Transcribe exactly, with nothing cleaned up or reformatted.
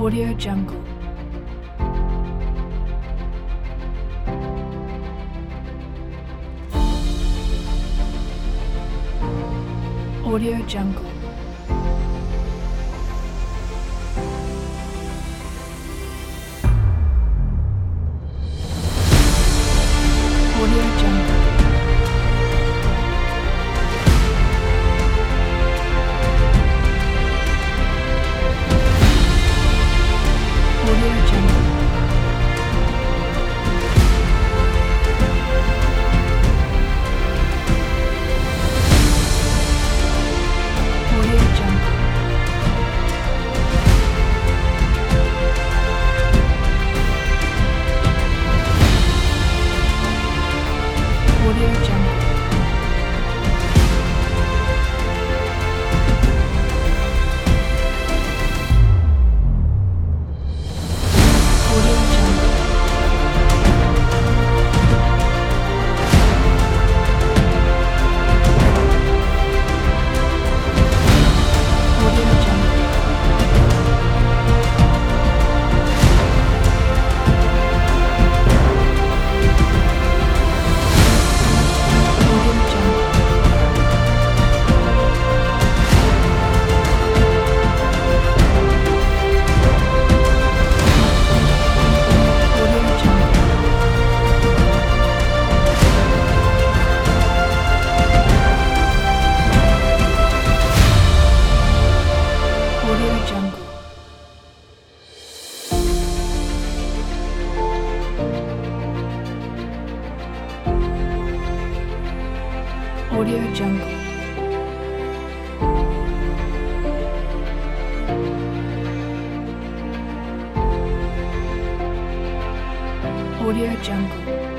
Audio Jungle. Audio Jungle. Audio Jungle. Audio Jungle. Audio Jungle. Audio Jungle. Audio Jungle. Audio Jungle. Audio Jungle. Audio Jungle. Audio Jungle. Audio Jungle. Audio Jungle.